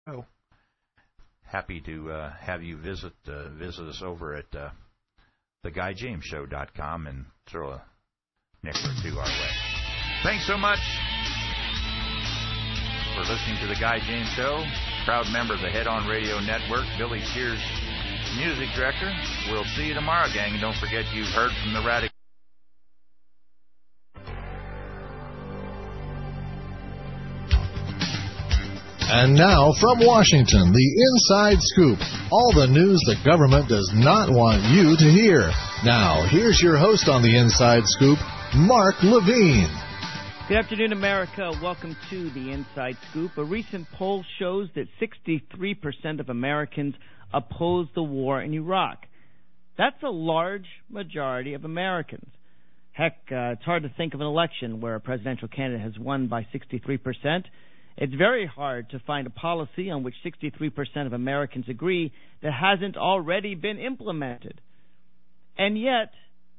Oh, happy to have you visit us over at theguyjamesshow.com and throw a nickel or two our way. Thanks so much for listening to The Guy James Show. Proud member of the Head On Radio Network, Billy Shears, music director. We'll see you tomorrow, gang. And don't forget you've heard from the Radical. And now, from Washington, the Inside Scoop. All the news the government does not want you to hear. Now, here's your host on the Inside Scoop, Mark Levine. Good afternoon, America. Welcome to the Inside Scoop. A recent poll shows that 63% of Americans oppose the war in Iraq. That's a large majority of Americans. Heck, it's hard to think of an election where a presidential candidate has won by 63%. It's very hard to find a policy on which 63% of Americans agree that hasn't already been implemented. And yet,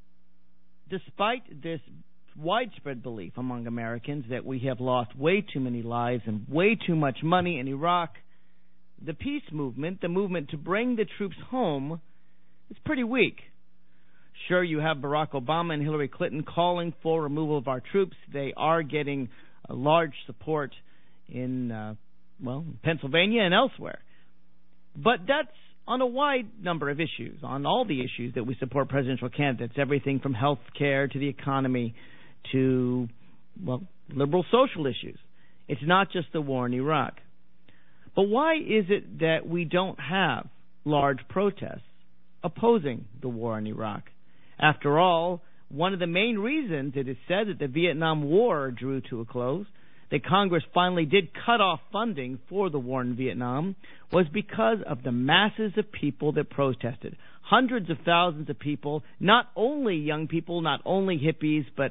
despite this widespread belief among Americans that we have lost way too many lives and way too much money in Iraq, the peace movement, the movement to bring the troops home, is pretty weak. Sure, you have Barack Obama and Hillary Clinton calling for removal of our troops. They are getting a large support in, Pennsylvania and elsewhere. But that's on a wide number of issues, on all the issues that we support presidential candidates, everything from health care to the economy to, liberal social issues. It's not just the war in Iraq. But why is it that we don't have large protests opposing the war in Iraq? After all, one of the main reasons it is said that the Vietnam War drew to a close, that Congress finally did cut off funding for the war in Vietnam, was because of the masses of people that protested. Hundreds of thousands of people, not only young people, not only hippies, but,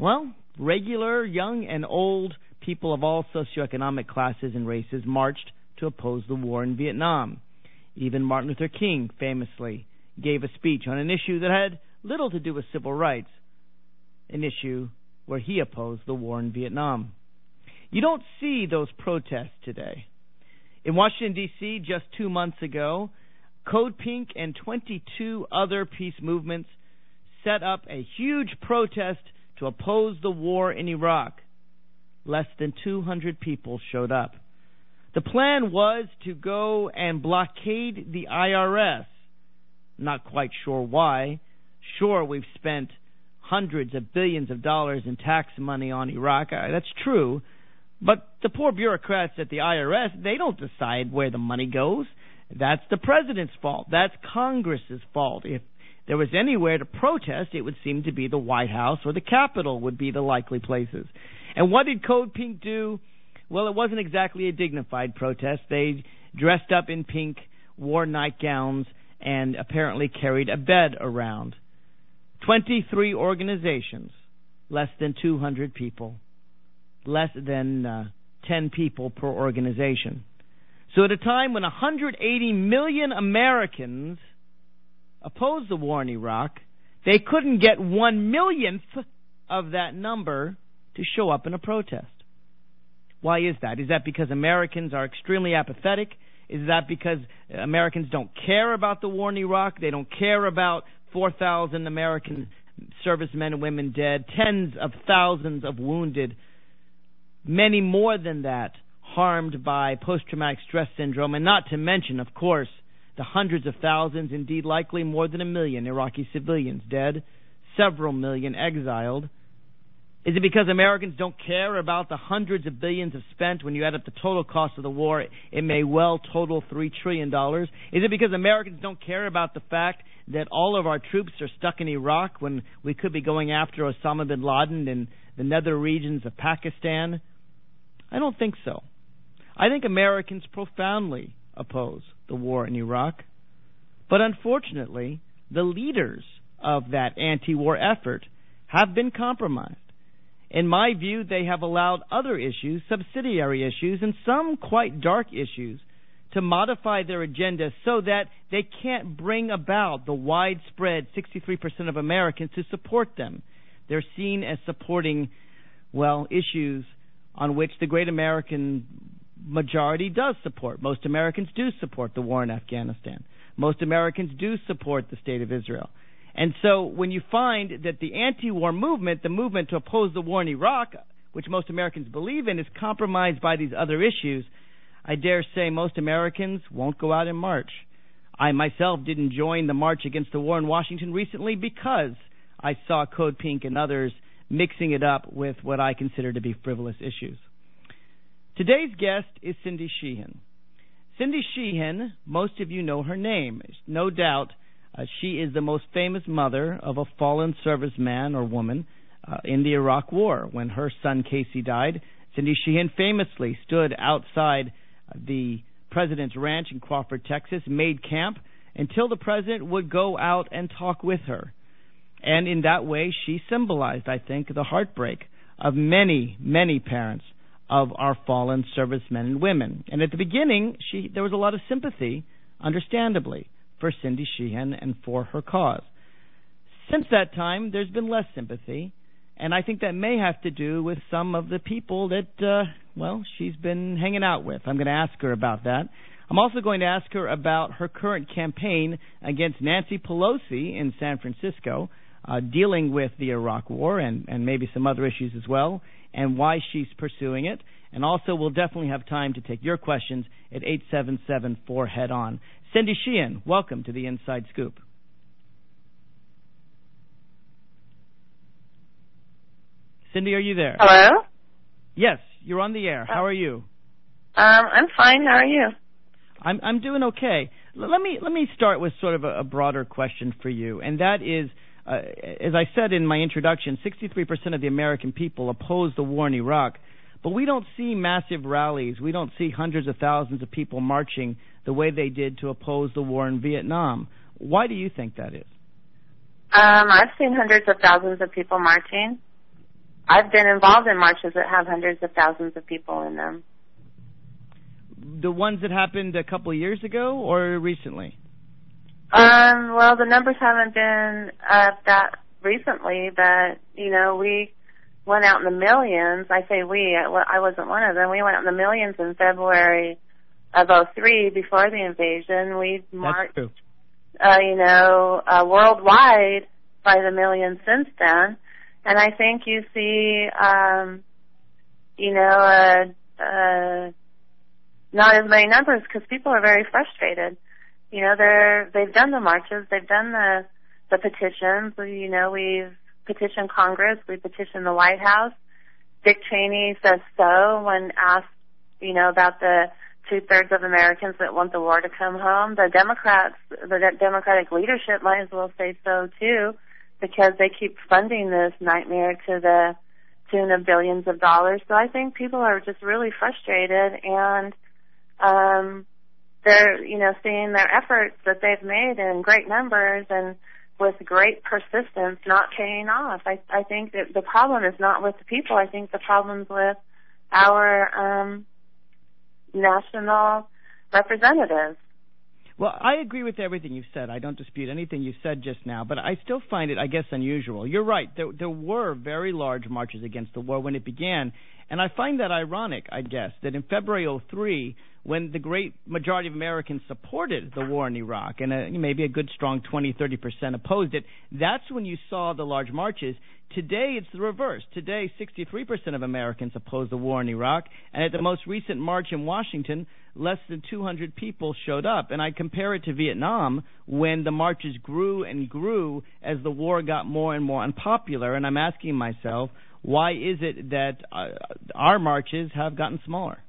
regular, young and old people of all socioeconomic classes and races marched to oppose the war in Vietnam. Even Martin Luther King famously gave a speech on an issue that had little to do with civil rights, an issue where he opposed the war in Vietnam. You don't see those protests today. In Washington, D.C., just 2 months ago, Code Pink and 22 other peace movements set up a huge protest to oppose the war in Iraq. Less than 200 people showed up. The plan was to go and blockade the IRS. Not quite sure why. Sure, we've spent hundreds of billions of dollars in tax money on Iraq. That's true. But the poor bureaucrats at the IRS, they don't decide where the money goes. That's the president's fault. That's Congress's fault. If there was anywhere to protest, it would seem to be the White House or the Capitol would be the likely places. And what did Code Pink do? Well, it wasn't exactly a dignified protest. They dressed up in pink, wore nightgowns, and apparently carried a bed around. 23 organizations, less than 200 people. Less than 10 people per organization. So at a time when 180 million Americans opposed the war in Iraq, they couldn't get 1/millionth of that number to show up in a protest. Why is that? Is that because Americans are extremely apathetic? Is that because Americans don't care about the war in Iraq? They don't care about 4,000 American servicemen and women dead, tens of thousands of wounded, many more than that harmed by post-traumatic stress syndrome, and not to mention, of course, the hundreds of thousands, indeed likely more than 1 million Iraqi civilians dead, several million exiled. Is it because Americans don't care about the hundreds of billions of spent? When you add up the total cost of the war, it may well total $3 trillion. Is it because Americans don't care about the fact that all of our troops are stuck in Iraq when we could be going after Osama bin Laden in the nether regions of Pakistan? I don't think so. I think Americans profoundly oppose the war in Iraq. But unfortunately, the leaders of that anti-war effort have been compromised. In my view, they have allowed other issues, subsidiary issues, and some quite dark issues to modify their agenda so that they can't bring about the widespread 63% of Americans to support them. They're seen as supporting, issues on which the great American majority does support. Most Americans do support the war in Afghanistan. Most Americans do support the State of Israel. And so when you find that the anti-war movement, the movement to oppose the war in Iraq, which most Americans believe in, is compromised by these other issues, I dare say most Americans won't go out and march. I myself didn't join the march against the war in Washington recently because I saw Code Pink and others mixing it up with what I consider to be frivolous issues. Today's guest is Cindy Sheehan. Cindy Sheehan, most of you know her name. No doubt she is the most famous mother of a fallen serviceman or woman in the Iraq War. When her son Casey died, Cindy Sheehan famously stood outside the president's ranch in Crawford, Texas, made camp until the president would go out and talk with her. And in that way, she symbolized, I think, the heartbreak of many, many parents of our fallen servicemen and women. And at the beginning, there was a lot of sympathy, understandably, for Cindy Sheehan and for her cause. Since that time, there's been less sympathy, and I think that may have to do with some of the people that, she's been hanging out with. I'm going to ask her about that. I'm also going to ask her about her current campaign against Nancy Pelosi in San Francisco, dealing with the Iraq War and maybe some other issues as well, and why she's pursuing it. And also, we'll definitely have time to take your questions at 877-4-HEAD-ON. Cindy Sheehan, welcome to the Inside Scoop. Cindy, are you there? Hello? Yes, you're on the air. How are you? I'm fine. How are you? I'm doing okay. Let me start with sort of a broader question for you, and that is, as I said in my introduction, 63% of the American people oppose the war in Iraq, but we don't see massive rallies. We don't see hundreds of thousands of people marching the way they did to oppose the war in Vietnam. Why do you think that is? I've seen hundreds of thousands of people marching. I've been involved in marches that have hundreds of thousands of people in them. The ones that happened a couple of years ago or recently? Well, the numbers haven't been that recently, but, we went out in the millions. I say we, I wasn't one of them. We went out in the millions in February of 2003 before the invasion. We marched, worldwide by the millions since then. And I think you see, not as many numbers because people are very frustrated. They've done the marches, they've done the petitions. We've petitioned Congress, we petitioned the White House. Dick Cheney says so when asked, about the 2/3 of Americans that want the war to come home. The Democratic leadership might as well say so too, because they keep funding this nightmare to the tune of billions of dollars. So I think people are just really frustrated, and they're, seeing their efforts that they've made in great numbers and with great persistence not paying off. I think that the problem is not with the people. I think the problem's with our national representatives. Well, I agree with everything you've said. I don't dispute anything you said just now, but I still find it, I guess, unusual. You're right. There were very large marches against the war when it began, and I find that ironic, I guess, that in February 2003, when the great majority of Americans supported the war in Iraq, and maybe a good strong 20-30% opposed it, that's when you saw the large marches. Today, it's the reverse. Today, 63% of Americans oppose the war in Iraq, and at the most recent march in Washington, less than 200 people showed up. And I compare it to Vietnam, when the marches grew and grew as the war got more and more unpopular, and I'm asking myself, why is it that our marches have gotten smaller?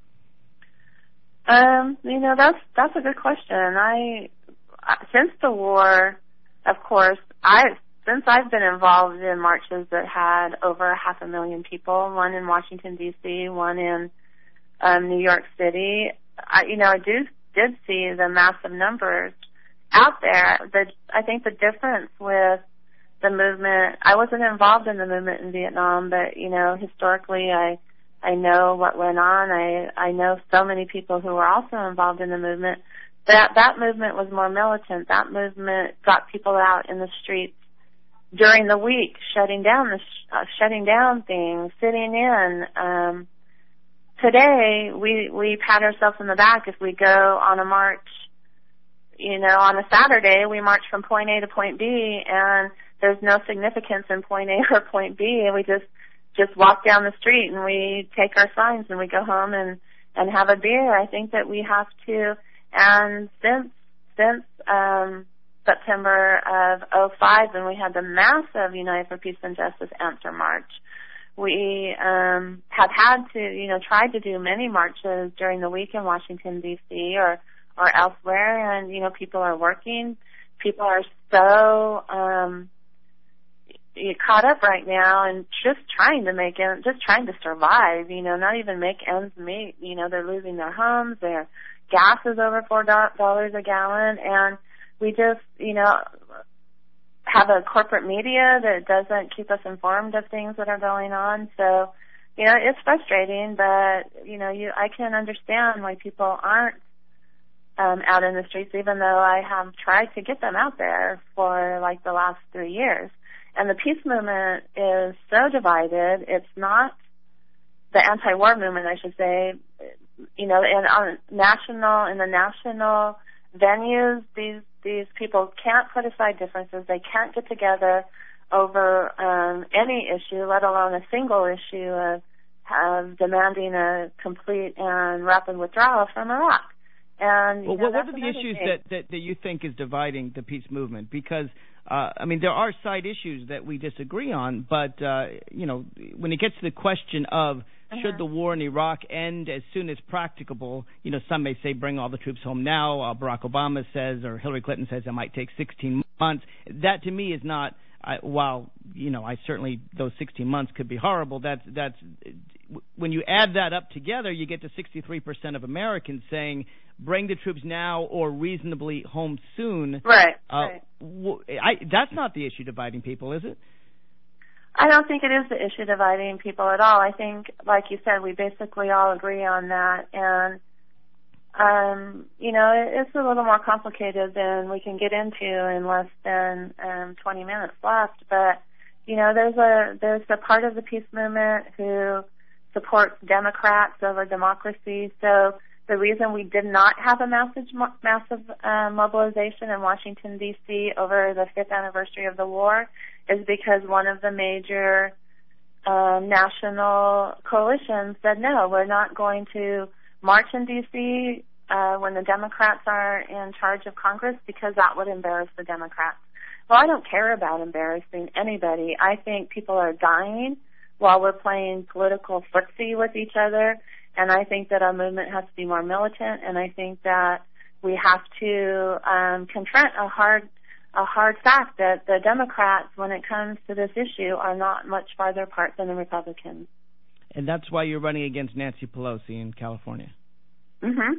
That's a good question. Since the war, of course, since I've been involved in marches that had over 500,000 people, one in Washington, D.C., one in New York City, I did see the massive numbers out there. I think the difference with the movement, I wasn't involved in the movement in Vietnam, but, historically I know what went on. I know so many people who were also involved in the movement. That movement was more militant. That movement got people out in the streets during the week, shutting down things, sitting in, today we pat ourselves in the back if we go on a march. On a Saturday, we march from point A to point B, and there's no significance in point A or point B, and we just walk down the street and we take our signs and we go home and have a beer. I think that we have to, and since September of 2005, when we had the massive United for Peace and Justice Answer March, we have had to, tried to do many marches during the week in Washington, D.C. or elsewhere, and, people are working. People are so caught up right now and just trying to survive, not even make ends meet. They're losing their homes, their gas is over $4 a gallon, and we just, have a corporate media that doesn't keep us informed of things that are going on. So, it's frustrating, but, I can understand why people aren't out in the streets, even though I have tried to get them out there for like the last 3 years. And the peace movement is so divided. It's not the anti-war movement, I should say. In the national venues, these people can't put aside differences. They can't get together over any issue, let alone a single issue of demanding a complete and rapid withdrawal from Iraq. And what are the issues that you think is dividing the peace movement? Because there are side issues that we disagree on, but when it gets to the question of should the war in Iraq end as soon as practicable, some may say bring all the troops home now. Barack Obama says, or Hillary Clinton says, it might take 16 months. That to me is not. While I certainly those 16 months could be horrible. That's when you add that up together, you get to 63% of Americans saying bring the troops now or reasonably home soon. Right. That's not the issue dividing people, is it? I don't think it is the issue dividing people at all. I think, like you said, we basically all agree on that, and it's a little more complicated than we can get into in less than 20 minutes left. But there's a part of the peace movement who supports Democrats over democracy. So the reason we did not have a massive mobilization in Washington, D.C. over the 5th anniversary of the war is because one of the major national coalitions said, no, we're not going to march in D.C. When the Democrats are in charge of Congress because that would embarrass the Democrats. Well, I don't care about embarrassing anybody. I think people are dying while we're playing political footsie with each other, and I think that our movement has to be more militant, and I think that we have to confront a hard fact that the Democrats, when it comes to this issue, are not much farther apart than the Republicans. And that's why you're running against Nancy Pelosi in California. Mm-hmm.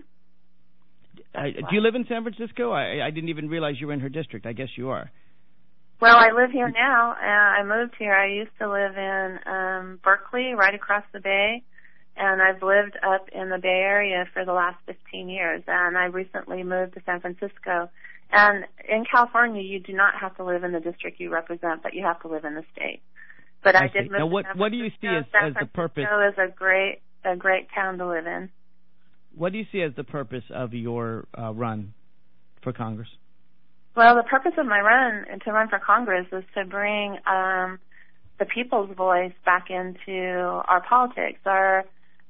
Do you live in San Francisco? I didn't even realize you were in her district. I guess you are. Well, I live here now. I moved here. I used to live in Berkeley, right across the bay, and I've lived up in the Bay Area for the last 15 years, and I recently moved to San Francisco. And in California, you do not have to live in the district you represent, but you have to live in the state. But I did move now, to San Francisco. What do you see as the purpose? San Francisco is a great town to live in. What do you see as the purpose of your run for Congress? Well, the purpose of my run to run for Congress is to bring the people's voice back into our politics. Our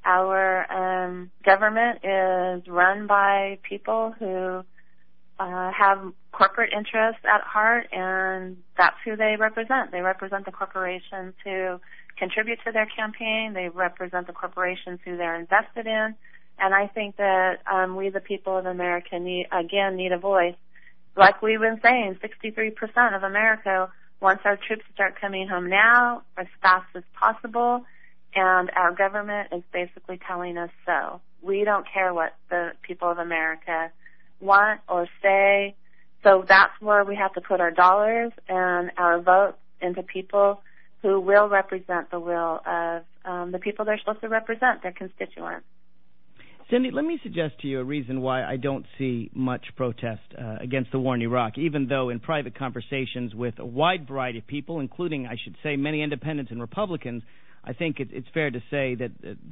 government is run by people who have corporate interests at heart, and that's who they represent. They represent the corporations who contribute to their campaign. They represent the corporations who they're invested in. And I think that we, the people of America, need a voice. Like we've been saying, 63% of America wants our troops to start coming home now, as fast as possible, and our government is basically telling us so. We don't care what the people of America want or say, so that's where we have to put our dollars and our votes into people who will represent the will of the people they're supposed to represent, their constituents. Cindy, let me suggest to you a reason why I don't see much protest against the war in Iraq, even though in private conversations with a wide variety of people, including, I should say, many independents and Republicans, I think it's fair to say that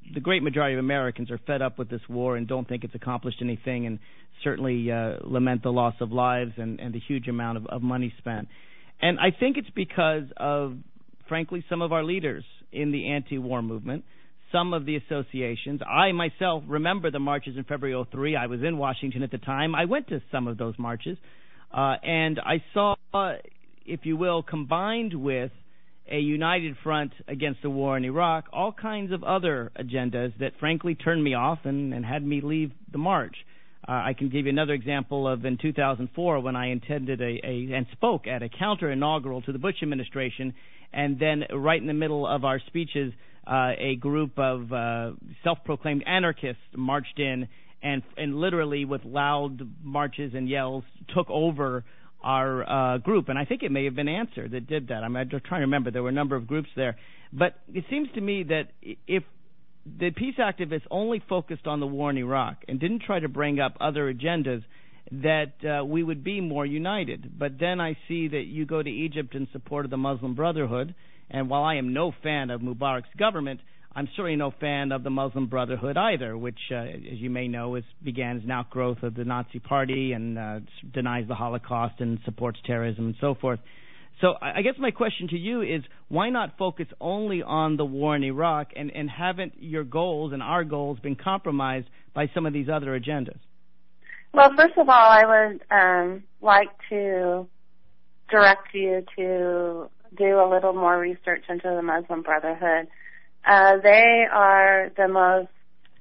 the great majority of Americans are fed up with this war and don't think it's accomplished anything, and certainly lament the loss of lives and the huge amount of money spent. And I think it's because of, frankly, some of our leaders in the anti-war movement, some of the associations. I myself remember the marches in February '03. I was in Washington at the time. I went to some of those marches, and I saw, if you will, combined with a united front against the war in Iraq, all kinds of other agendas that frankly turned me off and had me leave the march. I can give you another example of in 2004 when I attended and spoke at a counter-inaugural to the Bush administration, and then right in the middle of our speeches, a group of self-proclaimed anarchists marched in and literally with loud marches and yells took over our group. And I think it may have been Answer that did that. I'm just trying to remember. There were a number of groups there. But it seems to me that if the peace activists only focused on the war in Iraq and didn't try to bring up other agendas, that we would be more united. But then I see that you go to Egypt in support of the Muslim Brotherhood, and while I am no fan of Mubarak's government, I'm certainly no fan of the Muslim Brotherhood either, which, as you may know, began as an outgrowth of the Nazi Party and denies the Holocaust and supports terrorism and so forth. So I guess my question to you is, why not focus only on the war in Iraq, and haven't your goals and our goals been compromised by some of these other agendas? Well, first of all, I would like to direct you to do a little more research into the Muslim Brotherhood. They are the most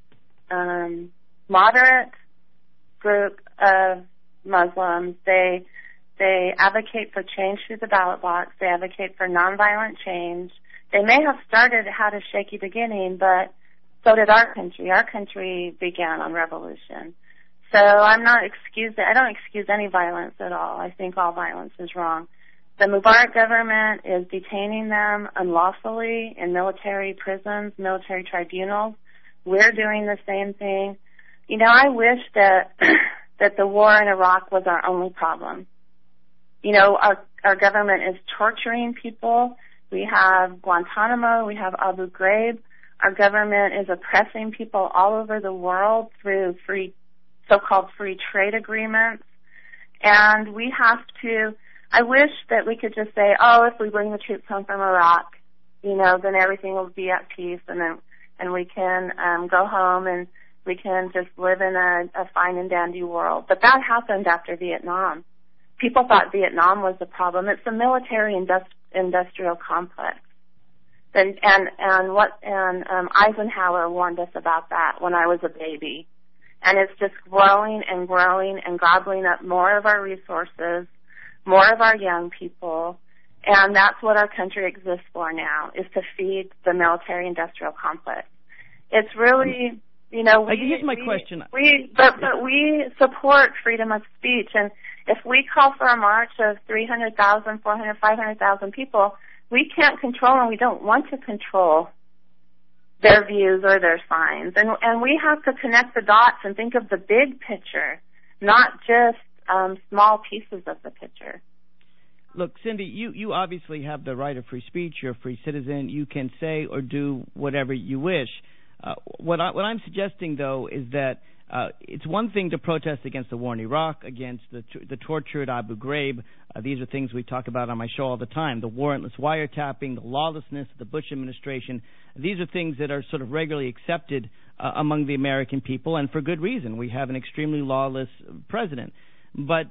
moderate group of Muslims. They advocate for change through the ballot box. They advocate for nonviolent change. They may have started at a shaky beginning, but so did our country. Our country began on revolution. So I don't excuse any violence at all. I think all violence is wrong. The Mubarak government is detaining them unlawfully in military prisons, military tribunals. We're doing the same thing. You know, I wish that the war in Iraq was our only problem. You know, our government is torturing people. We have Guantanamo. We have Abu Ghraib. Our government is oppressing people all over the world through so-called free trade agreements. And we have to, I wish that we could just say, if we bring the troops home from Iraq, you know, then everything will be at peace, and we can go home and we can just live in a fine and dandy world. But that happened after Vietnam. People thought Vietnam was the problem. It's the military industrial complex. And Eisenhower warned us about that when I was a baby. And it's just growing and growing and gobbling up more of our resources, more of our young people, and that's what our country exists for now, is to feed the military-industrial complex. It's really, you know, here's my question. But we support freedom of speech, and if we call for a march of 300,000, 400,000, 500,000 people, we can't control, and we don't want to control their views or their signs. And we have to connect the dots and think of the big picture, not just small pieces of the picture. Look, Cindy, you obviously have the right of free speech. You're a free citizen. You can say or do whatever you wish. What I'm suggesting, though, is that it's one thing to protest against the war in Iraq, against the torture at Abu Ghraib. These are things we talk about on my show all the time. The warrantless wiretapping, the lawlessness of the Bush administration. These are things that are sort of regularly accepted among the American people, and for good reason. We have an extremely lawless president. But,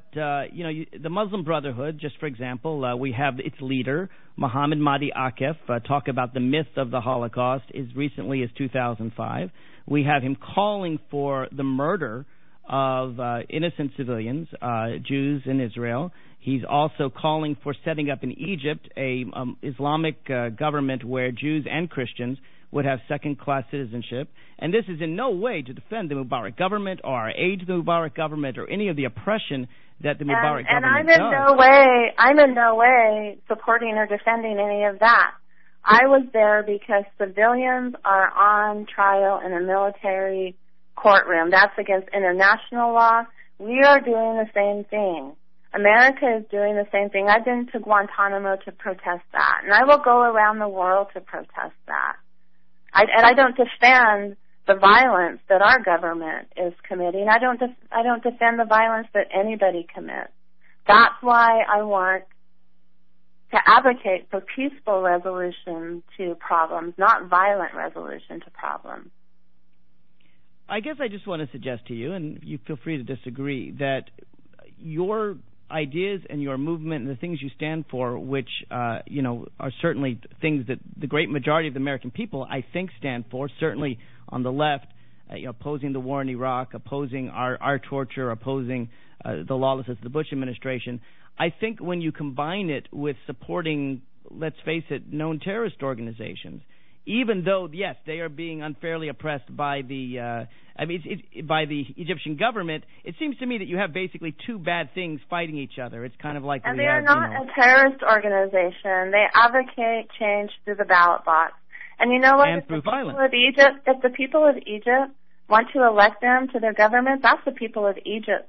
the Muslim Brotherhood, just for example, we have its leader, Mohammed Mahdi Akif, talk about the myth of the Holocaust as recently as 2005. We have him calling for the murder of innocent civilians, Jews in Israel. He's also calling for setting up in Egypt a Islamic government where Jews and Christians would have second-class citizenship. And this is in no way to defend the Mubarak government or our aid to the Mubarak government or any of the oppression that the Mubarak government does. And I'm in no way supporting or defending any of that. I was there because civilians are on trial in a military courtroom. That's against international law. We are doing the same thing. America is doing the same thing. I've been to Guantanamo to protest that, and I will go around the world to protest that. I don't defend the violence that our government is committing. I don't defend the violence that anybody commits. That's why I want to advocate for peaceful resolution to problems, not violent resolution to problems. I guess I just want to suggest to you, and you feel free to disagree, that your ideas and your movement and the things you stand for, which are certainly things that the great majority of the American people, I think, stand for, certainly on the left, opposing the war in Iraq, opposing our torture, opposing the lawlessness of the Bush administration. I think when you combine it with supporting, let's face it, known terrorist organizations, even though, yes, they are being unfairly oppressed by the by the Egyptian government, it seems to me that you have basically two bad things fighting each other. It's kind of like and they are not a terrorist organization. They advocate change through the ballot box. And you know what? And through violence. If the people of Egypt want to elect them to their government, that's the people of Egypt.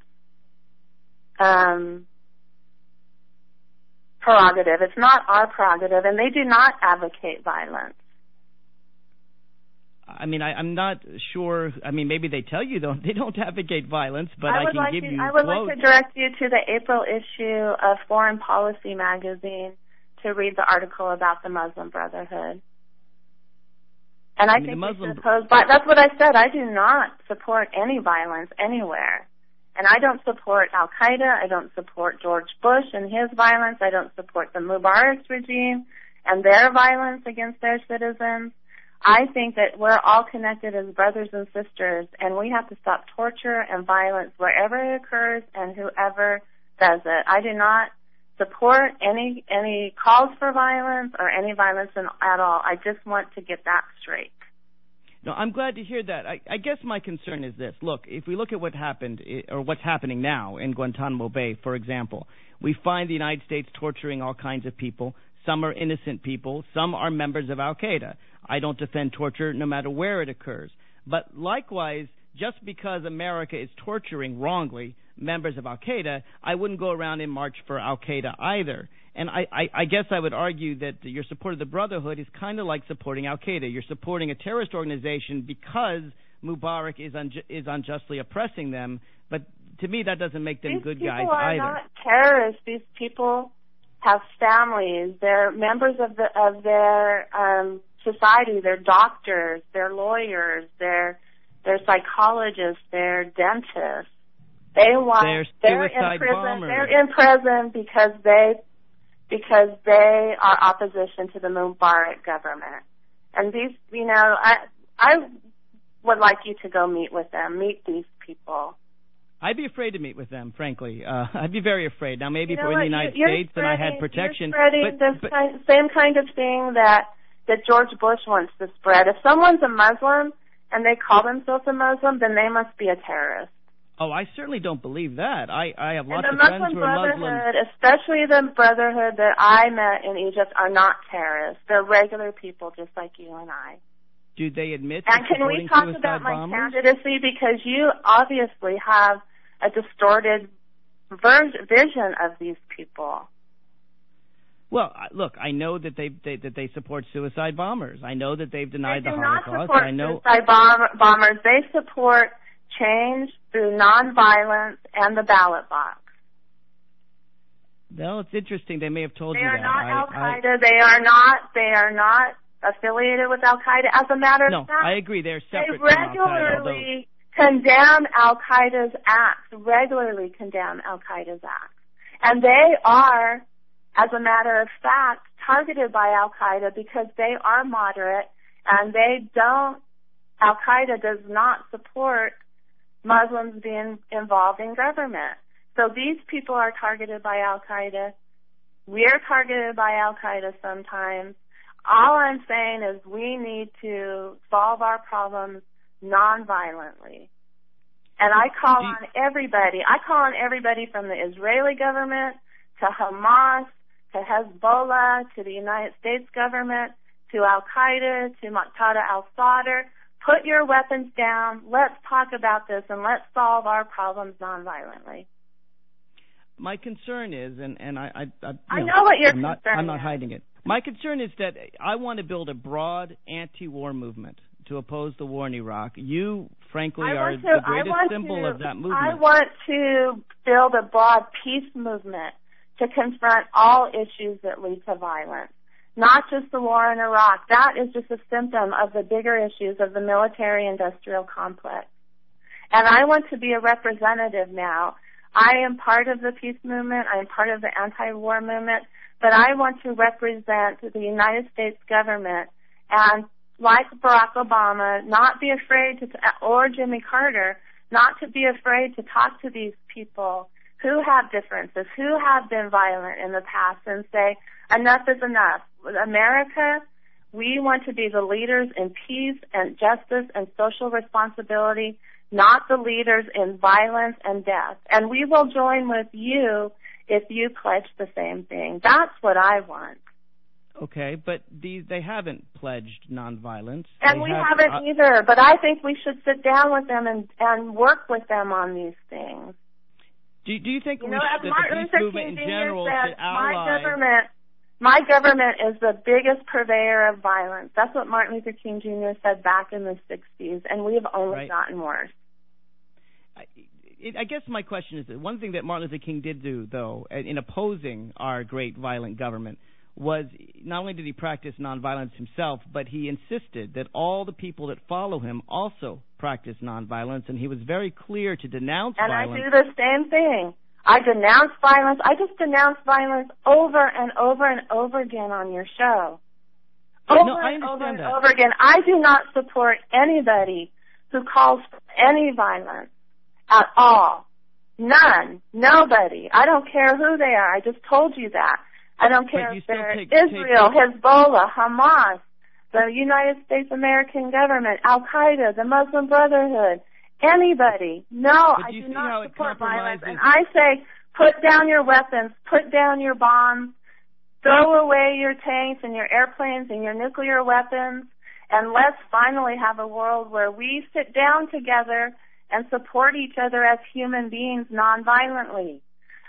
Prerogative. It's not our prerogative, and they do not advocate violence. I mean, I'm not sure. I mean, maybe they tell you they don't advocate violence, but I can give you I would quotes. like to direct you to the April issue of Foreign Policy magazine to read the article about the Muslim Brotherhood. And I think that's what I said. I do not support any violence anywhere. And I don't support Al-Qaeda. I don't support George Bush and his violence. I don't support the Mubarak regime and their violence against their citizens. I think that we're all connected as brothers and sisters, and we have to stop torture and violence wherever it occurs and whoever does it. I do not support any calls for violence or any violence at all. I just want to get that straight. No, I'm glad to hear that. I guess my concern is this. Look, if we look at what happened or what's happening now in Guantanamo Bay, for example, we find the United States torturing all kinds of people. Some are innocent people. Some are members of Al-Qaeda. I don't defend torture no matter where it occurs. But likewise, just because America is torturing wrongly members of Al-Qaeda, I wouldn't go around and march for Al-Qaeda either. And I guess I would argue that your support of the Brotherhood is kind of like supporting Al-Qaeda. You're supporting a terrorist organization because Mubarak is unjustly oppressing them. But to me, that doesn't make them good guys either. These people are not terrorists. These people have families. They're members of their society. They're doctors. They're lawyers. They're psychologists. They're dentists. They're in prison. Bombers. They're in prison because they are opposition to the Mubarak government. And these, I would like you to go meet with them, meet these people. I'd be afraid to meet with them, frankly. I'd be very afraid. Now, maybe if we're in the United States and I had protection. You're spreading same kind of thing that George Bush wants to spread. If someone's a Muslim and they call themselves a Muslim, then they must be a terrorist. Oh, I certainly don't believe that. I have lots of friends who are Muslim. Especially the Brotherhood that I met in Egypt, are not terrorists. They're regular people just like you and I. Do they admit to supporting suicide bombers? And can we talk about my candidacy? Because you obviously have a distorted vision of these people. Well, look, I know that they support suicide bombers. I know that they've denied the Holocaust. They do not support suicide bombers. They support change through nonviolence and the ballot box. Well, it's interesting. They may have told you that. They are not Al-Qaeda. They are not affiliated with Al-Qaeda. As a matter of fact, I agree. They're separate from Al-Qaeda. They regularly condemn Al-Qaeda's acts. Regularly condemn Al-Qaeda's acts, and they are, as a matter of fact, targeted by Al-Qaeda because they are moderate and they don't. Al-Qaeda does not support Muslims being involved in government. So these people are targeted by Al-Qaeda. We're targeted by Al-Qaeda sometimes. All I'm saying is we need to solve our problems nonviolently. And I call on everybody. I call on everybody from the Israeli government to Hamas, to Hezbollah, to the United States government, to Al-Qaeda, to Muqtada al-Sadr. Put your weapons down. Let's talk about this, and let's solve our problems nonviolently. My concern is, and I know what your concern is. I'm not hiding it. My concern is that I want to build a broad anti-war movement to oppose the war in Iraq. You, frankly, are the greatest symbol of that movement. I want to build a broad peace movement to confront all issues that lead to violence, not just the war in Iraq. That is just a symptom of the bigger issues of the military-industrial complex. And I want to be a representative now. I am part of the peace movement. I am part of the anti-war movement. But I want to represent the United States government and, like Barack Obama, not be afraid to, or Jimmy Carter, not to be afraid to talk to these people who have differences, who have been violent in the past, and say, enough is enough. America, we want to be the leaders in peace and justice and social responsibility, not the leaders in violence and death. And we will join with you if you pledge the same thing. That's what I want. Okay, but they haven't pledged nonviolence. And we haven't either, but I think we should sit down with them and work with them on these things. Do you think that the peace movement in general should ally... My government is the biggest purveyor of violence. That's what Martin Luther King Jr. said back in the 60s, and we have only gotten worse. I guess my question is that one thing that Martin Luther King did do, though, in opposing our great violent government, was not only did he practice nonviolence himself, but he insisted that all the people that follow him also practice nonviolence, and he was very clear to denounce violence. And I do the same thing. I denounce violence. I just denounce violence over and over and over again on your show. Over and over again. I do not support anybody who calls for any violence at all. None. Nobody. I don't care who they are. I just told you that. I don't care if they're Israel, Hezbollah, Hamas, the United States American government, Al-Qaeda, the Muslim Brotherhood, anybody. No, I do not support violence. And I say, put down your weapons, put down your bombs, throw away your tanks and your airplanes and your nuclear weapons, and let's finally have a world where we sit down together and support each other as human beings nonviolently.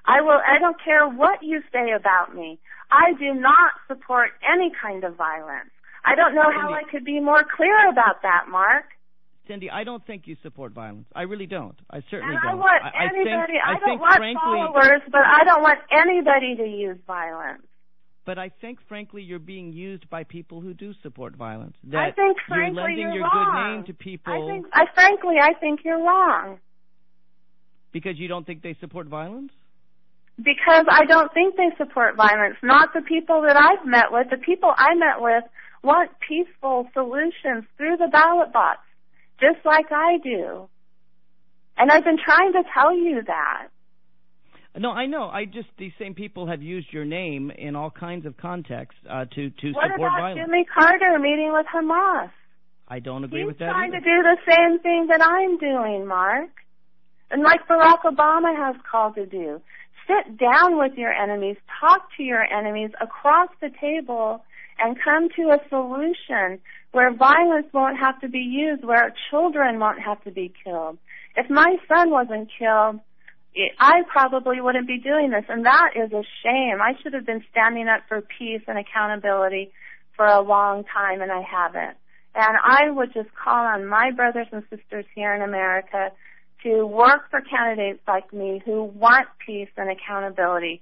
I don't care what you say about me. I do not support any kind of violence. I don't know how I could be more clear about that, Mark. Cindy, I don't think you support violence. I really don't. I certainly don't. I want anybody. I don't want followers, but I don't want anybody to use violence. But I think, frankly, you're being used by people who do support violence. I think, frankly, you're lending your wrong. good name to people. I think you're wrong. Because you don't think they support violence? Because I don't think they support violence. Not the people that I've met with. The people I met with want peaceful solutions through the ballot box, just like I do. And I've been trying to tell you that. No, I know. These same people have used your name in all kinds of contexts to support violence. What about Jimmy Carter meeting with Hamas? I don't agree with that He's trying either. to do the same thing that I'm doing, Mark. And like Barack Obama has called to do. Sit down with your enemies, talk to your enemies across the table, and come to a solution where violence won't have to be used, where children won't have to be killed. If my son wasn't killed, I probably wouldn't be doing this, and that is a shame. I should have been standing up for peace and accountability for a long time, and I haven't. And I would just call on my brothers and sisters here in America to work for candidates like me who want peace and accountability,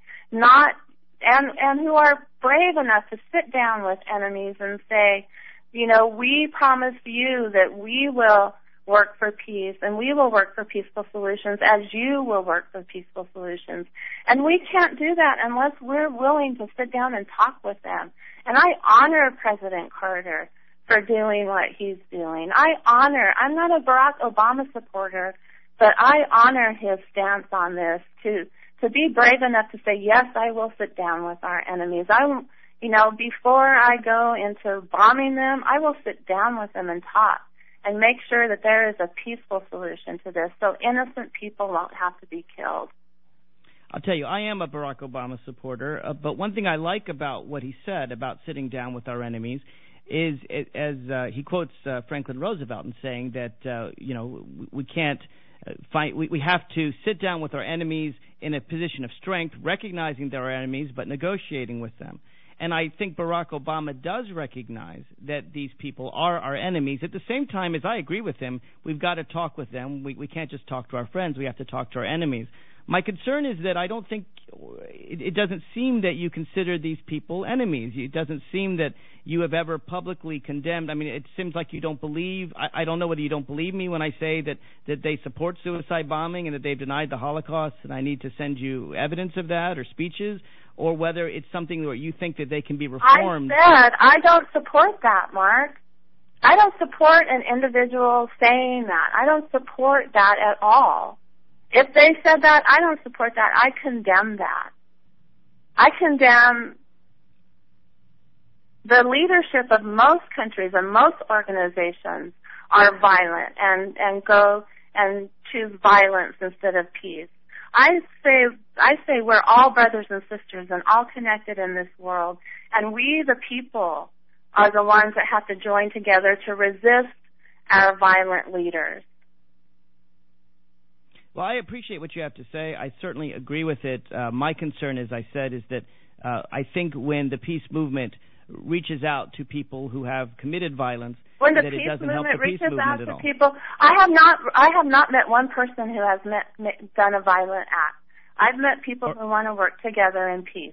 and who are brave enough to sit down with enemies and say, we promise you that we will work for peace and we will work for peaceful solutions as you will work for peaceful solutions. And we can't do that unless we're willing to sit down and talk with them. And I honor President Carter for doing what he's doing. I'm not a Barack Obama supporter, but I honor his stance on this to be brave enough to say, yes, I will sit down with our enemies. Before I go into bombing them, I will sit down with them and talk and make sure that there is a peaceful solution to this so innocent people won't have to be killed. I'll tell you, I am a Barack Obama supporter, but one thing I like about what he said about sitting down with our enemies is, as he quotes Franklin Roosevelt in saying that, we can't we have to sit down with our enemies in a position of strength, recognizing they're our enemies, but negotiating with them. And I think Barack Obama does recognize that these people are our enemies. At the same time, as I agree with him, we've got to talk with them. We can't just talk to our friends. We have to talk to our enemies. My concern is that I don't think it doesn't seem that you consider these people enemies. It doesn't seem that you have ever publicly condemned. I mean, it seems like you don't believe. I don't know whether you don't believe me when I say that they support suicide bombing and that they've denied the Holocaust, and I need to send you evidence of that or speeches, or whether it's something where you think that they can be reformed. I said I don't support that, Mark. I don't support an individual saying that. I don't support that at all. If they said that, I don't support that. I condemn that. I condemn the leadership of most countries and most organizations are violent and go and choose violence instead of peace. I say we're all brothers and sisters and all connected in this world, and we, the people, are the ones that have to join together to resist our violent leaders. Well, I appreciate what you have to say. I certainly agree with it. My concern, as I said, is that I think when the peace movement reaches out to people who have committed violence, when the that peace it doesn't help the peace movement out at to all. People, I have not met one person who has done a violent act. I've met people who want to work together in peace.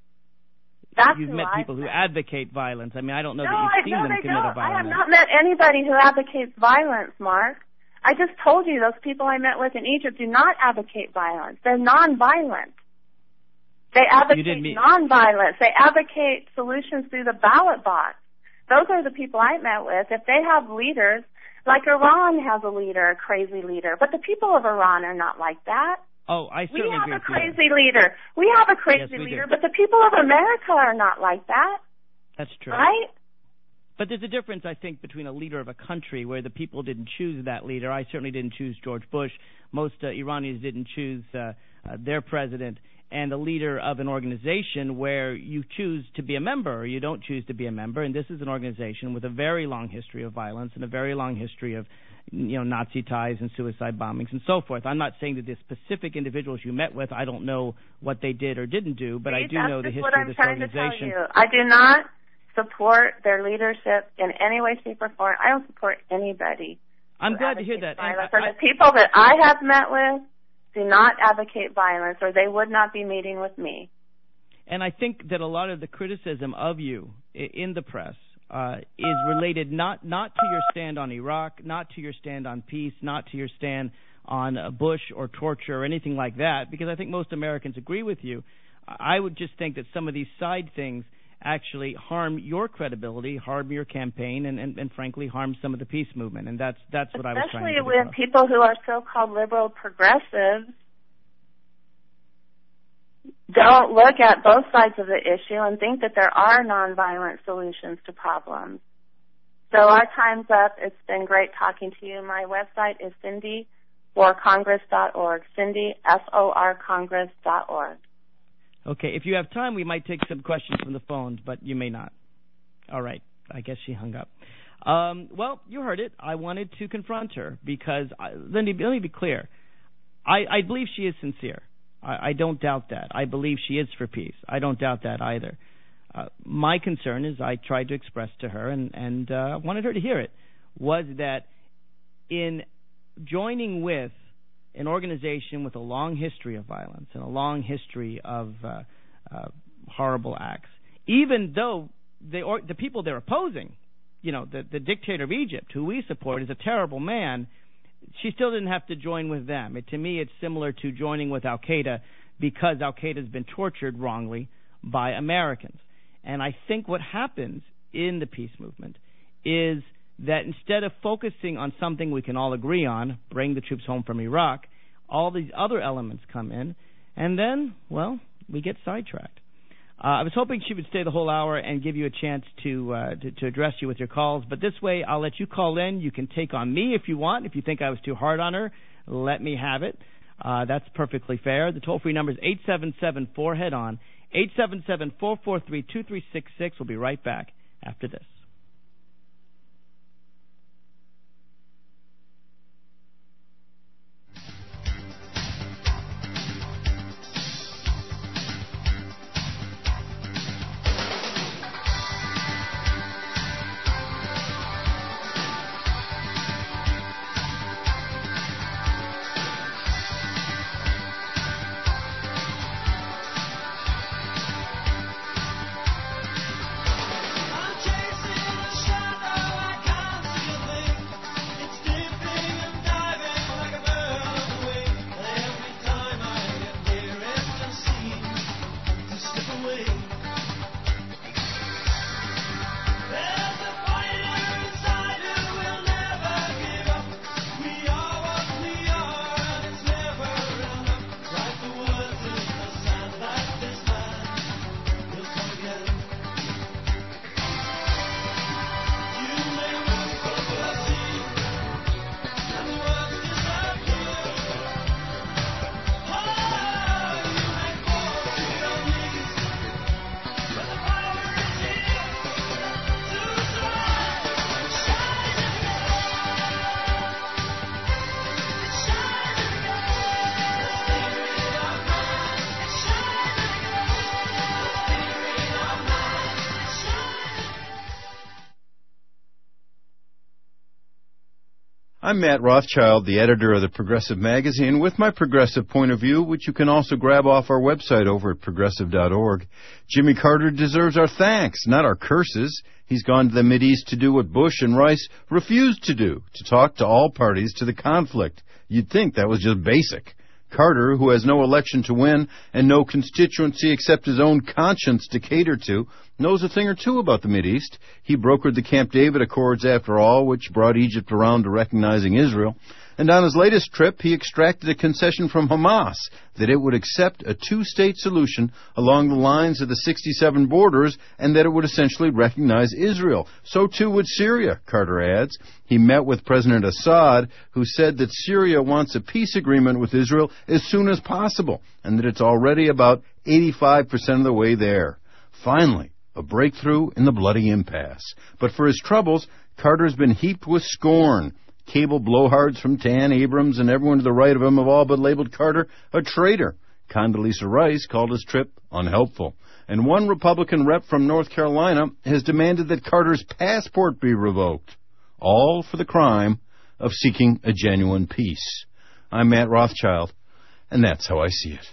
You've met people who advocate violence. I mean, I don't know that you've seen them commit a violent act. I have not met anybody who advocates violence, Mark. I just told you those people I met with in Egypt do not advocate violence. They're nonviolent. They advocate nonviolence. They advocate solutions through the ballot box. Those are the people I met with. If they have leaders, like Iran has a leader, a crazy leader, but the people of Iran are not like that. Oh, I certainly agree with you. We have a crazy leader. We have a crazy leader, but the people of America are not like that. That's true. Right? But there's a difference, I think, between a leader of a country where the people didn't choose that leader. I certainly didn't choose George Bush. Most Iranians didn't choose their president. And a leader of an organization where you choose to be a member or you don't choose to be a member. And this is an organization with a very long history of violence and a very long history of Nazi ties and suicide bombings and so forth. I'm not saying that the specific individuals you met with, I don't know what they did or didn't do, but I do know the history of this organization. I do not support their leadership in any way, shape, or form. I don't support anybody. I'm glad to hear that. The people that I have met with do not advocate violence, or they would not be meeting with me. And I think that a lot of the criticism of you in the press is related not to your stand on Iraq, not to your stand on peace, not to your stand on Bush or torture or anything like that, because I think most Americans agree with you. I would just think that some of these side things actually harm your credibility, harm your campaign, and frankly harm some of the peace movement. And that's what I was trying to do. Especially with people who are so-called liberal progressives don't look at both sides of the issue and think that there are nonviolent solutions to problems. So our time's up. It's been great talking to you. My website is cindyforcongress.org, Cindy, SORcongress.org. Okay, if you have time, we might take some questions from the phones, but you may not. All right, I guess she hung up. Well, you heard it. I wanted to confront her because, let me be clear. I believe she is sincere. I don't doubt that. I believe she is for peace. I don't doubt that either. My concern, as I tried to express to her, and wanted her to hear it, was that in joining with an organization with a long history of violence and a long history of horrible acts, even though the people they're opposing, the dictator of Egypt, who we support, is a terrible man, she still didn't have to join with them. To me, it's similar to joining with Al-Qaeda because Al-Qaeda has been tortured wrongly by Americans. And I think what happens in the peace movement is that instead of focusing on something we can all agree on, bring the troops home from Iraq, all these other elements come in, and then, well, we get sidetracked. I was hoping she would stay the whole hour and give you a chance to address you with your calls, but this way I'll let you call in. You can take on me if you want. If you think I was too hard on her, let me have it. That's perfectly fair. The toll-free number is 877-4HEAD-ON, 877-443-2366. We'll be right back after this. I'm Matt Rothschild, the editor of the Progressive Magazine, with my progressive point of view, which you can also grab off our website over at progressive.org. Jimmy Carter deserves our thanks, not our curses. He's gone to the Mideast to do what Bush and Rice refused to do, to talk to all parties to the conflict. You'd think that was just basic. Carter, who has no election to win and no constituency except his own conscience to cater to, knows a thing or two about the Mideast. He brokered the Camp David Accords, after all, which brought Egypt around to recognizing Israel. And on his latest trip, he extracted a concession from Hamas that it would accept a two-state solution along the lines of the 67 borders and that it would essentially recognize Israel. So too would Syria, Carter adds. He met with President Assad, who said that Syria wants a peace agreement with Israel as soon as possible and that it's already about 85% of the way there. Finally, a breakthrough in the bloody impasse. But for his troubles, Carter's been heaped with scorn. Cable blowhards from Tan Abrams and everyone to the right of him have all but labeled Carter a traitor. Condoleezza Rice called his trip unhelpful. And one Republican rep from North Carolina has demanded that Carter's passport be revoked. All for the crime of seeking a genuine peace. I'm Matt Rothschild, and that's how I see it.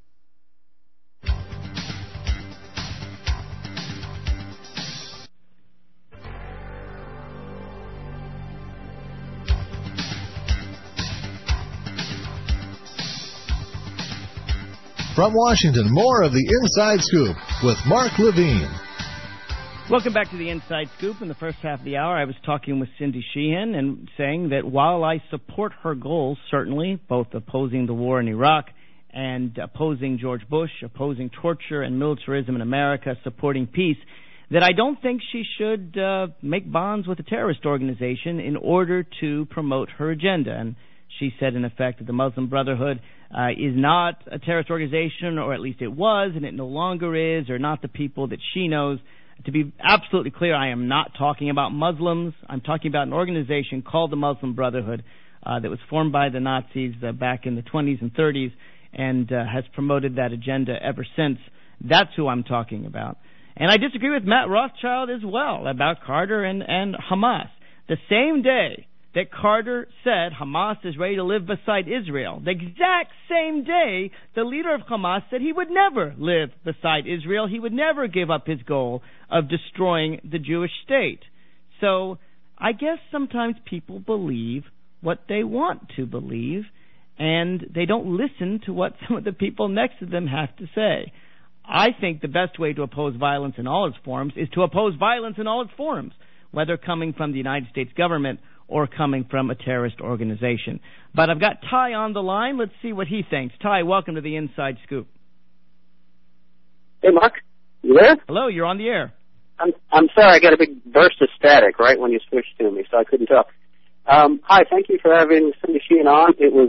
From Washington, more of the Inside Scoop with Mark Levine. Welcome back to the Inside Scoop. In the first half of the hour, I was talking with Cindy Sheehan and saying that while I support her goals, certainly, both opposing the war in Iraq and opposing George Bush, opposing torture and militarism in America, supporting peace, that I don't think she should make bonds with a terrorist organization in order to promote her agenda. And she said, in effect, that the Muslim Brotherhood is not a terrorist organization, or at least it was, and it no longer is, or not the people that she knows. To be absolutely clear, I am not talking about Muslims. I'm talking about an organization called the Muslim Brotherhood that was formed by the Nazis back in the 20s and 30s and has promoted that agenda ever since. That's who I'm talking about. And I disagree with Matt Rothschild as well about Carter and Hamas. The same day that Carter said Hamas is ready to live beside Israel, the exact same day the leader of Hamas said he would never live beside Israel. He would never give up his goal of destroying the Jewish state. So I guess sometimes people believe what they want to believe, and they don't listen to what some of the people next to them have to say. I think the best way to oppose violence in all its forms is to oppose violence in all its forms, whether coming from the United States government or coming from a terrorist organization. But I've got Ty on the line. Let's see what he thinks. Ty, welcome to the Inside Scoop. Hey, Mark. You there? Hello, you're on the air. I'm sorry, I got a big burst of static right when you switched to me, so I couldn't talk. Hi, thank you for having Cindy Sheehan on. It was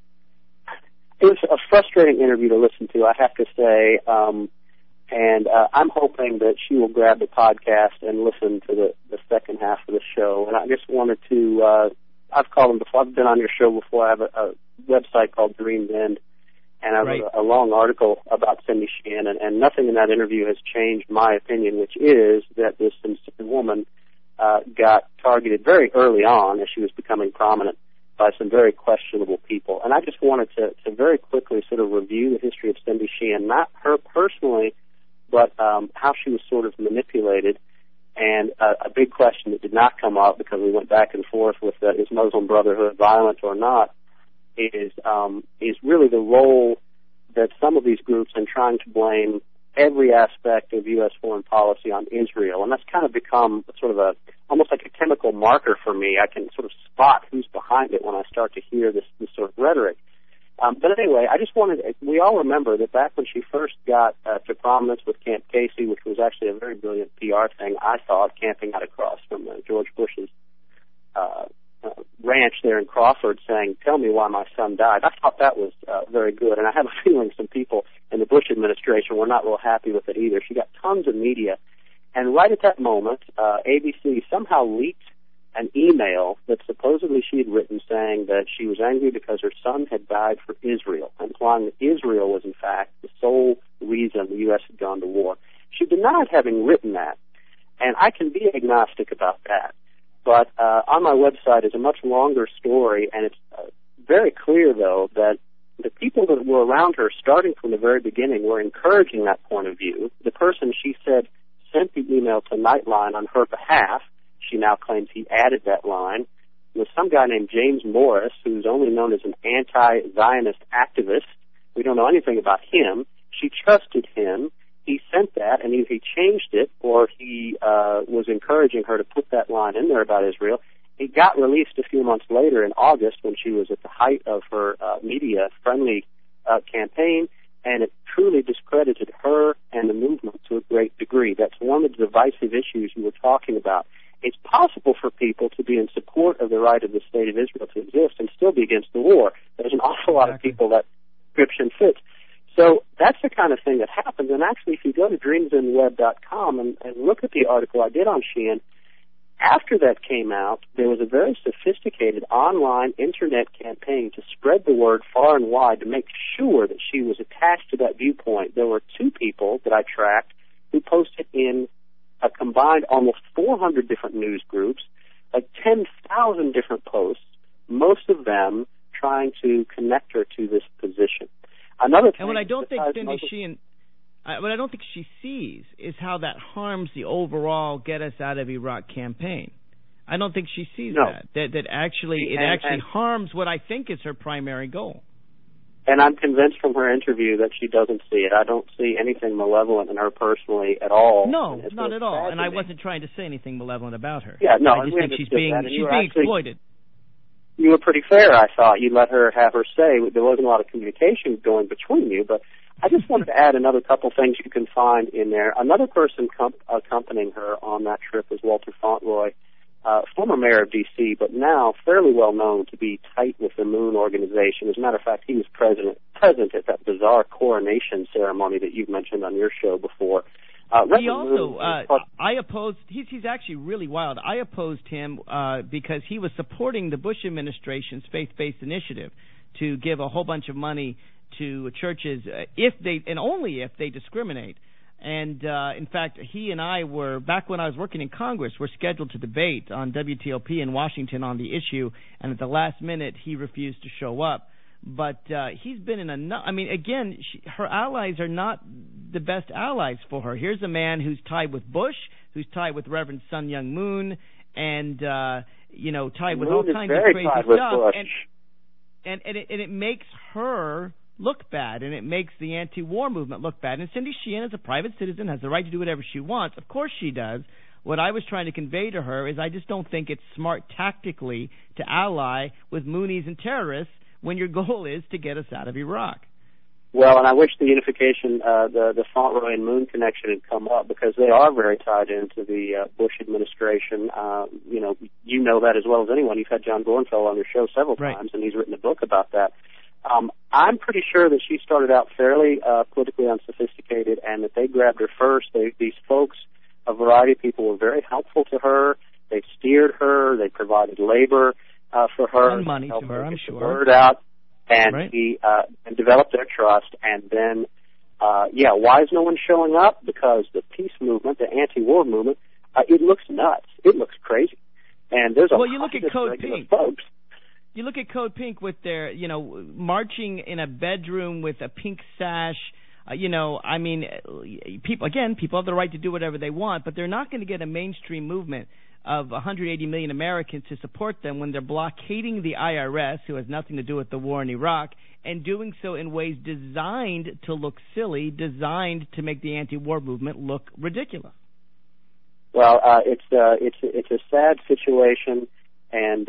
a frustrating interview to listen to, I have to say. And I'm hoping that she will grab the podcast and listen to the second half of the show. And I just wanted to, I've called them before. I've been on your show before. I have a website called Dream Bend, and I wrote a long article about Cindy Sheehan, and nothing in that interview has changed my opinion, which is that this sincere woman got targeted very early on as she was becoming prominent by some very questionable people. And I just wanted to very quickly sort of review the history of Cindy Sheehan, not her personally, but how she was sort of manipulated. And a big question that did not come up because we went back and forth with is Muslim Brotherhood violent or not, is really the role that some of these groups in trying to blame every aspect of U.S. foreign policy on Israel. And that's kind of become sort of almost like a chemical marker for me. I can sort of spot who's behind it when I start to hear this sort of rhetoric. But anyway, I just we all remember that back when she first got to prominence with Camp Casey, which was actually a very brilliant PR thing, I thought, camping out across from George Bush's ranch there in Crawford saying, "Tell me why my son died." I thought that was very good, and I have a feeling some people in the Bush administration were not real happy with it either. She got tons of media, and right at that moment, ABC somehow leaked an email that supposedly she had written saying that she was angry because her son had died for Israel, implying that Israel was, in fact, the sole reason the U.S. had gone to war. She denied having written that, and I can be agnostic about that. But on my website is a much longer story, and it's very clear, though, that the people that were around her, starting from the very beginning, were encouraging that point of view. The person, she said, sent the email to Nightline on her behalf. She now claims he added that line. Was some guy named James Morris, who's only known as an anti-Zionist activist. We don't know anything about him. She trusted him. He sent that, and either he changed it or he was encouraging her to put that line in there about Israel. It got released a few months later in August when she was at the height of her media-friendly campaign, and it truly discredited her and the movement to a great degree. That's one of the divisive issues you were talking about. It's possible for people to be in support of the right of the State of Israel to exist and still be against the war. There's an awful lot of people that description fits. So that's the kind of thing that happens. And actually, if you go to dreamsinweb.com and look at the article I did on Sheehan, after that came out, there was a very sophisticated online internet campaign to spread the word far and wide to make sure that she was attached to that viewpoint. There were 2 people that I tracked who posted in a combined almost 400 different news groups, like 10,000 different posts, most of them trying to connect her to this position. Another thing, and what I don't think Cindy Sheehan, what I don't think she sees is how that harms the overall Get Us Out of Iraq campaign. I don't think she sees that actually it actually harms what I think is her primary goal. And I'm convinced from her interview that she doesn't see it. I don't see anything malevolent in her personally at all. No, not at all. And I wasn't trying to say anything malevolent about her. Yeah, no, I just think she's being exploited. You were pretty fair, I thought. You let her have her say. There wasn't a lot of communication going between you, but I just wanted to add another couple things you can find in there. Another person accompanying her on that trip was Walter Fauntleroy, former mayor of D.C., but now fairly well known to be tight with the Moon Organization. As a matter of fact, he was present at that bizarre coronation ceremony that you've mentioned on your show before. He also, I opposed, he's actually really wild. I opposed him because he was supporting the Bush administration's faith-based initiative to give a whole bunch of money to churches if they, and only if they discriminate. And in fact, he and I were, back when I was working in Congress, were scheduled to debate on WTOP in Washington on the issue, and at the last minute, he refused to show up. But he's been in again, her allies are not the best allies for her. Here's a man who's tied with Bush, who's tied with Reverend Sun Myung Moon, and tied with all kinds of crazy stuff. And it makes her look bad, and it makes the anti-war movement look bad. And Cindy Sheehan, as a private citizen, has the right to do whatever she wants. Of course she does. What I was trying to convey to her is I just don't think it's smart tactically to ally with Moonies and terrorists when your goal is to get us out of Iraq. Well, and I wish the unification, the Fauntleroy and Moon connection had come up, because they are very tied into the Bush administration. You know that as well as anyone. You've had John Dornfeld on your show several times, and he's written a book about that. I'm pretty sure that she started out fairly politically unsophisticated, and that they grabbed her first. These folks, a variety of people, were very helpful to her. They steered her. They provided labor for her. And money to her, I'm sure. Word out, and he and developed their trust. And then, why is no one showing up? Because the peace movement, the anti-war movement, it looks nuts. It looks crazy. And there's you look at Code Pink. Folks. You look at Code Pink with their, marching in a bedroom with a pink sash. People have the right to do whatever they want, but they're not going to get a mainstream movement of 180 million Americans to support them when they're blockading the IRS, who has nothing to do with the war in Iraq, and doing so in ways designed to look silly, designed to make the anti-war movement look ridiculous. Well, it's a sad situation, and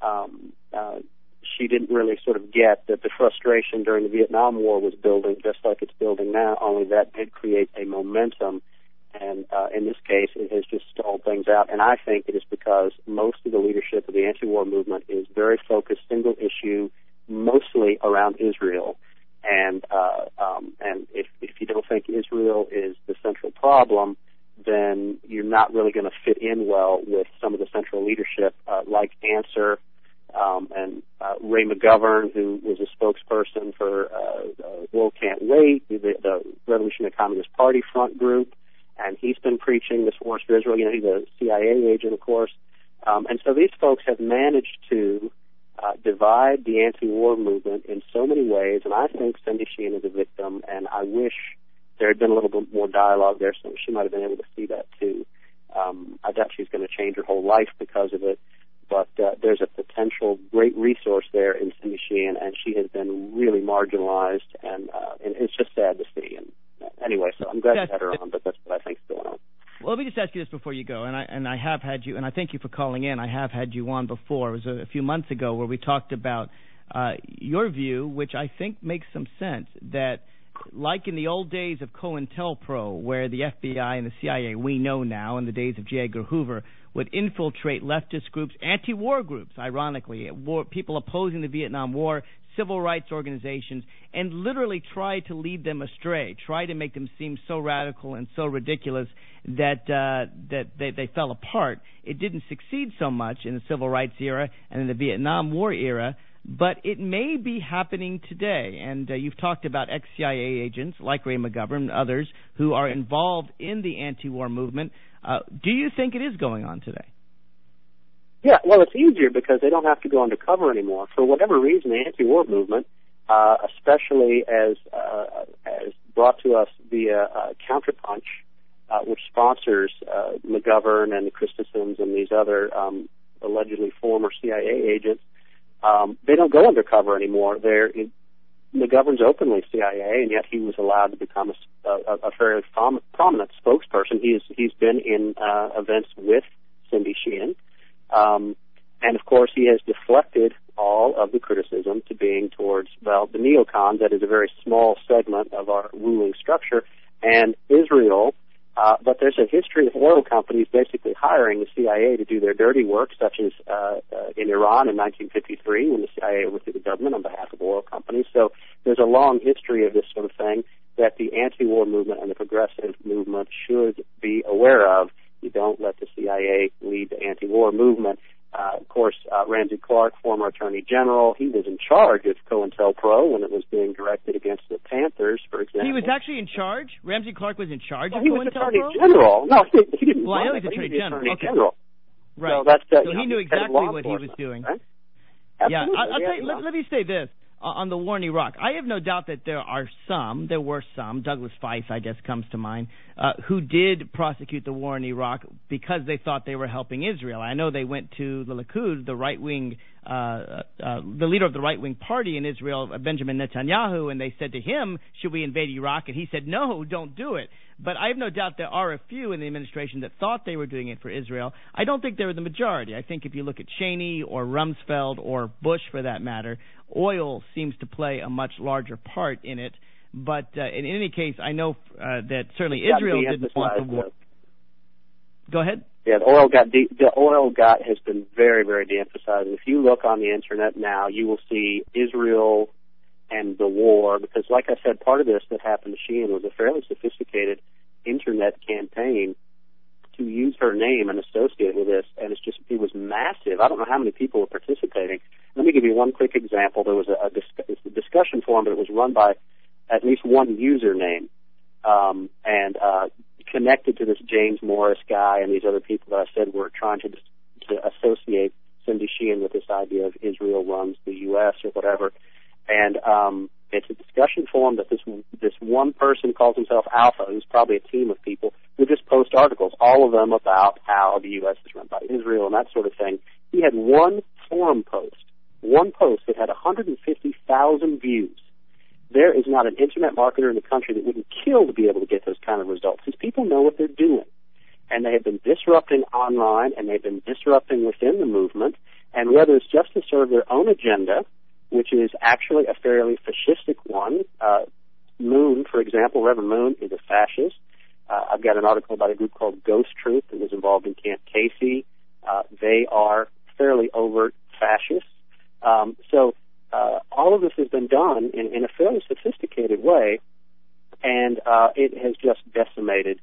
she didn't really sort of get that the frustration during the Vietnam War was building just like it's building now, only that did create a momentum, and in this case it has just stalled things out. And I think it is because most of the leadership of the anti-war movement is very focused, single issue, mostly around Israel. And if you don't think Israel is the central problem, then you're not really going to fit in well with some of the central leadership, like Answer, and Ray McGovern, who was a spokesperson for World Can't Wait, the Revolutionary Communist Party front group, and he's been preaching this war for Israel. He's a CIA agent, of course. And so these folks have managed to divide the anti-war movement in so many ways, and I think Cindy Sheehan is a victim, and I wish there had been a little bit more dialogue there, so she might have been able to see that too. I doubt she's going to change her whole life because of it, but there's a potential great resource there in Cindy Sheehan, and she has been really marginalized, and it's just sad to see. And anyway, so I'm glad to have her on, but that's what I think is going on. Well, let me just ask you this before you go, and I have had you, and I thank you for calling in. I have had you on before. It was a few months ago where we talked about your view, which I think makes some sense, that like in the old days of COINTELPRO, where the FBI and the CIA, we know now, in the days of J. Edgar Hoover, would infiltrate leftist groups, anti-war groups, ironically, people opposing the Vietnam War, civil rights organizations, and literally try to lead them astray, try to make them seem so radical and so ridiculous that they fell apart. It didn't succeed so much in the civil rights era and in the Vietnam War era, but it may be happening today. And you've talked about ex-CIA agents like Ray McGovern and others who are involved in the anti-war movement. Do you think it is going on today? Yeah, well, it's easier because they don't have to go undercover anymore. For whatever reason, the anti-war movement, especially as brought to us via Counterpunch, which sponsors McGovern and the Christensens and these other allegedly former CIA agents, they don't go undercover anymore. McGovern's openly CIA, and yet he was allowed to become a fairly prominent spokesperson. He's been in events with Cindy Sheehan. And of course, he has deflected all of the criticism to being towards, well, the neocons. That is a very small segment of our ruling structure, and Israel. But there's a history of oil companies basically hiring the CIA to do their dirty work, such as in Iran in 1953 when the CIA overthrew the government on behalf of oil companies. So there's a long history of this sort of thing that the anti-war movement and the progressive movement should be aware of. You don't let the CIA lead the anti-war movement. Of course, Ramsey Clark, former Attorney General, he was in charge of COINTELPRO when it was being directed against the Panthers, for example. He was actually in charge? Ramsey Clark was in charge of COINTELPRO? He was Attorney General. No, he didn't. Well, I know he's Attorney General. Attorney General. Right. So, so he knew exactly what he was doing. Right? Yeah, I'll tell you, let me say this. On the war in Iraq, I have no doubt that there were some, Douglas Feist, I guess, comes to mind, who did prosecute the war in Iraq because they thought they were helping Israel. I know they went to the Likud, the right-wing, the leader of the right-wing party in Israel, Benjamin Netanyahu, and they said to him, should we invade Iraq? And he said, no, don't do it. But I have no doubt there are a few in the administration that thought they were doing it for Israel. I don't think they were the majority. I think if you look at Cheney or Rumsfeld or Bush, for that matter, oil seems to play a much larger part in it. But in any case, I know that certainly Israel didn't want the war. Go ahead. Yeah, the oil has been very, very de-emphasized. If you look on the internet now, you will see Israel and the war, because like I said, part of this that happened to Sheehan was a fairly sophisticated internet campaign to use her name and associate with this, and it was massive. I don't know how many people were participating. Let me give you one quick example. There was a discussion forum, but it was run by at least one username, and connected to this James Morris guy and these other people that I said were trying to associate Cindy Sheehan with this idea of Israel runs the U.S. or whatever. And it's a discussion forum that this one person calls himself Alpha, who's probably a team of people, who just post articles, all of them about how the U.S. is run by Israel and that sort of thing. He had one forum post that had 150,000 views. There is not an internet marketer in the country that wouldn't kill to be able to get those kind of results. These people know what they're doing. And they have been disrupting online, and they've been disrupting within the movement. And whether it's just to serve their own agenda, which is actually a fairly fascistic one. Moon, for example, Reverend Moon is a fascist. I've got an article about a group called Ghost Truth that was involved in Camp Casey. They are fairly overt fascists. So all of this has been done in a fairly sophisticated way, and it has just decimated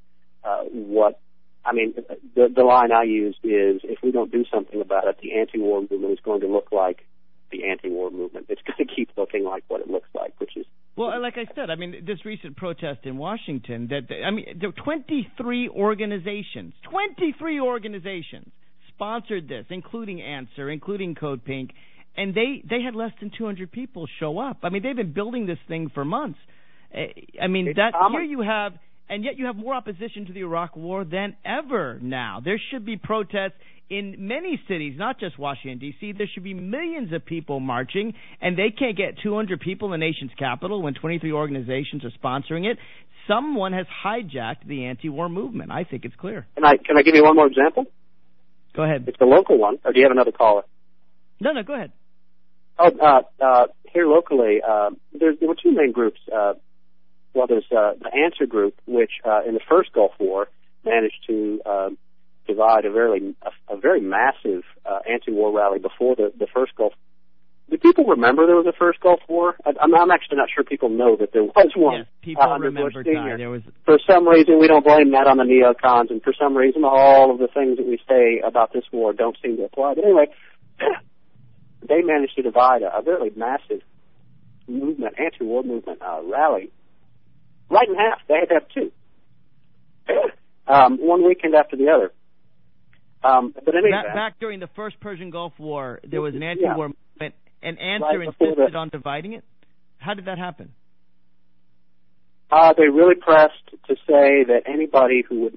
the line I used is, if we don't do something about it, the anti-war movement is going to look like the anti-war movement. It's going to keep looking like what it looks like, which is... Well, like I said, this recent protest in Washington, there were 23 organizations sponsored this, including Answer, including Code Pink, and they had less than 200 people show up. I mean, they've been building this thing for months. I mean, here you have, and yet you have more opposition to the Iraq War than ever now. There should be protests in many cities, not just Washington, D.C. There should be millions of people marching, and they can't get 200 people in the nation's capital when 23 organizations are sponsoring it. Someone has hijacked the anti-war movement. I think it's clear. Can I give you one more example? Go ahead. It's a local one, or do you have another caller? No, go ahead. Here locally, there were two main groups. There's the Answer group, which in the first Gulf War managed to divide a very massive anti-war rally before the first Gulf. Do people remember there was a first Gulf War? I'm actually not sure people know that there was one. Yes, people remember. There was. For some reason, we don't blame that on the neocons, and for some reason, all of the things that we say about this war don't seem to apply. But anyway, they managed to divide a very massive movement, anti-war movement rally, right in half. They had to have two, one weekend after the other. But anyway, back during the first Persian Gulf War, there was an anti-war movement, and Answer insisted on dividing it. How did that happen? They really pressed to say that anybody who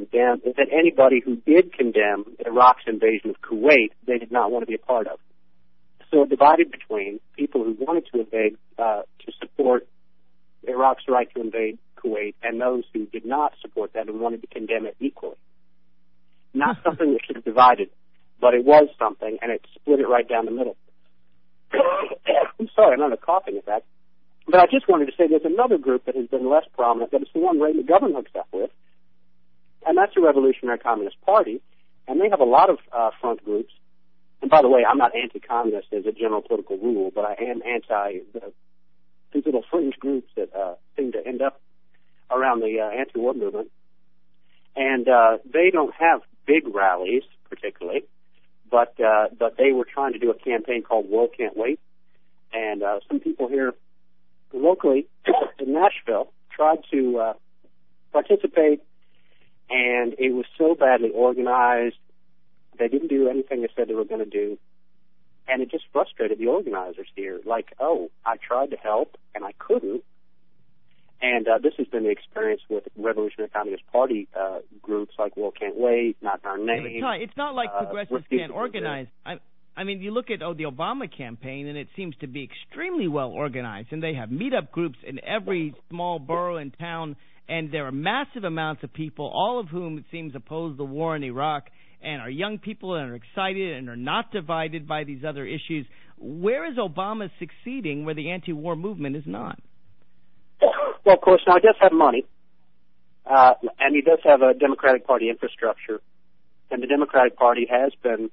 did condemn Iraq's invasion of Kuwait, they did not want to be a part of. So it divided between people who wanted to invade, to support Iraq's right to invade Kuwait, and those who did not support that and wanted to condemn it equally. Not something that should have divided, but it was something, and it split it right down the middle. I'm sorry, I'm not a coughing attack. But I just wanted to say there's another group that has been less prominent, but it's the one Ray McGovern hooks up with, and that's the Revolutionary Communist Party, and they have a lot of front groups. And by the way, I'm not anti-communist as a general political rule, but I am anti these little fringe groups that seem to end up around the anti-war movement. And they don't have big rallies, particularly, but they were trying to do a campaign called World Can't Wait. And some people here locally in Nashville tried to participate, and it was so badly organized. They didn't do anything they said they were going to do, and it just frustrated the organizers here. Like, oh, I tried to help, and I couldn't. And this has been the experience with Revolutionary Communist Party groups like World Can't Wait, Not in Our Name. It's not like progressives can't organize. I mean, you look at the Obama campaign, and it seems to be extremely well organized, and they have meetup groups in every small borough and town, and there are massive amounts of people, all of whom it seems oppose the war in Iraq, and are young people and are excited and are not divided by these other issues. Where is Obama succeeding where the anti-war movement is not? Well, of course, now he does have money, and he does have a Democratic Party infrastructure, and the Democratic Party has been,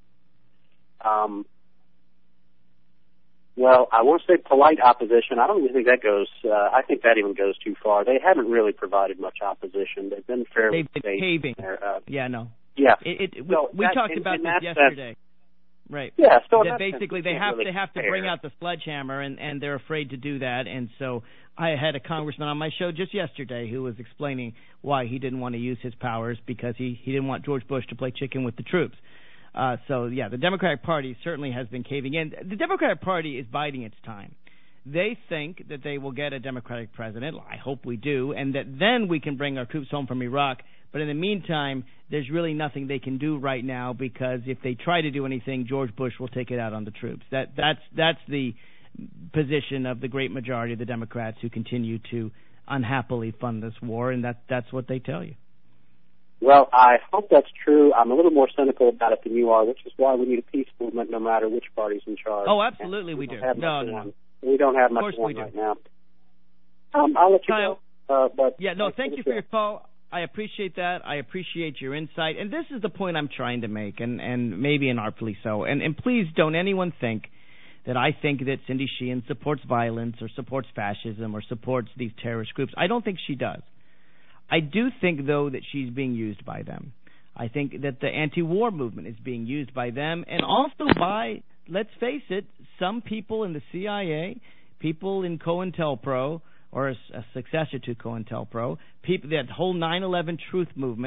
well, I won't say polite opposition. I don't even think that goes, I think that even goes too far. They haven't really provided much opposition. They've been fairly They've been caving. Yeah. We talked about this yesterday. Right. Yeah. So that basically they have to bring out the sledgehammer, and they're afraid to do that. And so I had a congressman on my show just yesterday who was explaining why he didn't want to use his powers because he didn't want George Bush to play chicken with the troops. The Democratic Party certainly has been caving in. The Democratic Party is biding its time. They think that they will get a Democratic president. I hope we do, and that then we can bring our troops home from Iraq. But in the meantime, there's really nothing they can do right now because if they try to do anything, George Bush will take it out on the troops. That's the position of the great majority of the Democrats who continue to unhappily fund this war, and that's what they tell you. Well, I hope that's true. I'm a little more cynical about it than you are, which is why we need a peace movement no matter which party's in charge. Oh, absolutely we do. No. We don't have much one right now. I'll let you go. Thank you for your call. I appreciate that. I appreciate your insight. And this is the point I'm trying to make, and maybe inartfully so. And please don't anyone think that I think that Cindy Sheehan supports violence or supports fascism or supports these terrorist groups. I don't think she does. I do think, though, that she's being used by them. I think that the anti-war movement is being used by them and also by, let's face it, some people in the CIA, people in COINTELPRO, or a successor to COINTELPRO, people, that whole 9/11 truth movement,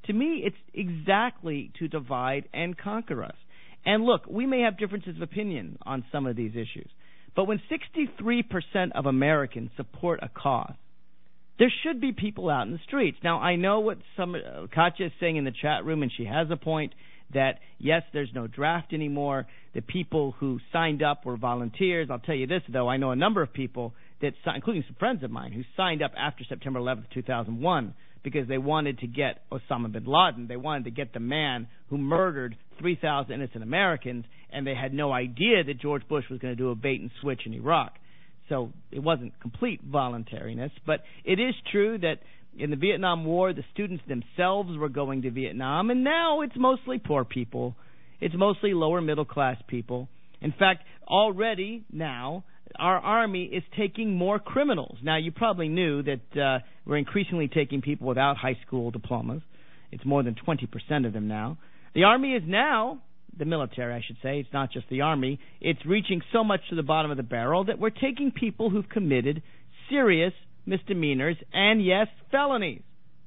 To me, it's exactly to divide and conquer us. And look, we may have differences of opinion on some of these issues, but when 63% of Americans support a cause, there should be people out in the streets. Now, I know what Katya is saying in the chat room, and she has a point, that, yes, there's no draft anymore. The people who signed up were volunteers. I'll tell you this, though. I know a number of people, including some friends of mine, who signed up after September 11th, 2001, because they wanted to get Osama bin Laden. They wanted to get the man who murdered 3,000 innocent Americans, and they had no idea that George Bush was going to do a bait and switch in Iraq. So it wasn't complete voluntariness. But it is true that in the Vietnam War, the students themselves were going to Vietnam, and now it's mostly poor people. It's mostly lower middle class people. In fact, already now, our Army is taking more criminals. Now, you probably knew that we're increasingly taking people without high school diplomas. It's more than 20% of them now. The Army is now, the military, I should say, it's not just the Army, it's reaching so much to the bottom of the barrel that we're taking people who've committed serious misdemeanors and, yes, felonies.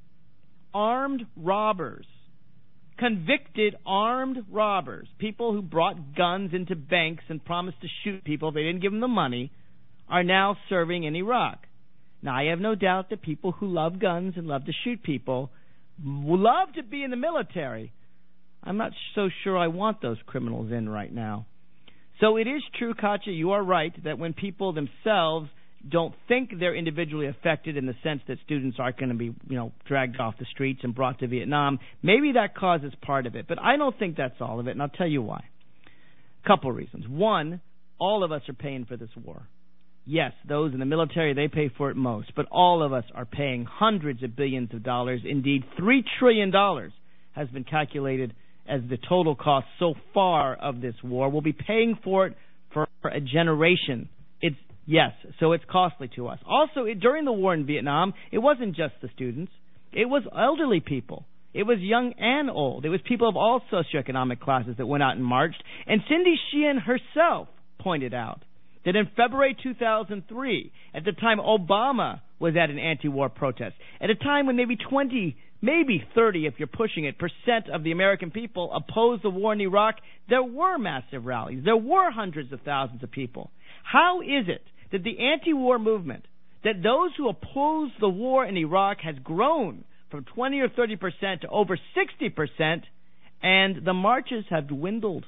Armed robbers. Convicted armed robbers, people who brought guns into banks and promised to shoot people if they didn't give them the money, are now serving in Iraq. Now, I have no doubt that people who love guns and love to shoot people love to be in the military. I'm not so sure I want those criminals in right now. So it is true, Katya, you are right, that when people themselves don't think they're individually affected in the sense that students aren't going to be, dragged off the streets and brought to Vietnam, maybe that causes part of it. But I don't think that's all of it, and I'll tell you why. A couple reasons. One, all of us are paying for this war. Yes, those in the military, they pay for it most, but all of us are paying hundreds of billions of dollars. Indeed, $3 trillion has been calculated as the total cost so far of this war. We'll be paying for it for a generation. Yes, so it's costly to us. Also, during the war in Vietnam, it wasn't just the students. It was elderly people. It was young and old. It was people of all socioeconomic classes that went out and marched. And Cindy Sheehan herself pointed out that in February 2003, at the time Obama was at an anti-war protest, at a time when maybe 20, maybe 30, if you're pushing it, % of the American people opposed the war in Iraq, there were massive rallies. There were hundreds of thousands of people. How is it that the anti-war movement, that those who oppose the war in Iraq has grown from 20 or 30% to over 60%, and the marches have dwindled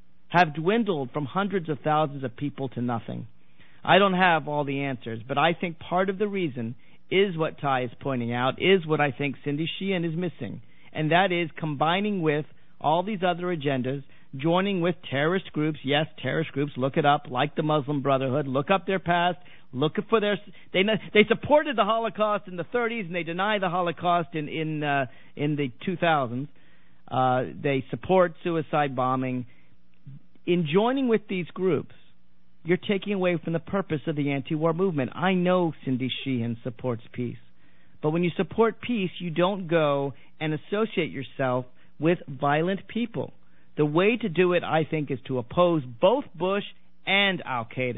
from hundreds of thousands of people to nothing? I don't have all the answers, but I think part of the reason is what Ty is pointing out, is what I think Cindy Sheehan is missing, and that is combining with all these other agendas, joining with terrorist groups. Yes, terrorist groups, look it up, like the Muslim Brotherhood. Look up their past. Look for they supported the Holocaust in the 30s, and they deny the Holocaust in the 2000s. They support suicide bombing. In joining with these groups, you're taking away from the purpose of the anti-war movement. I know Cindy Sheehan supports peace, but when you support peace, you don't go and associate yourself with violent people. The way to do it, I think, is to oppose both Bush and Al-Qaeda.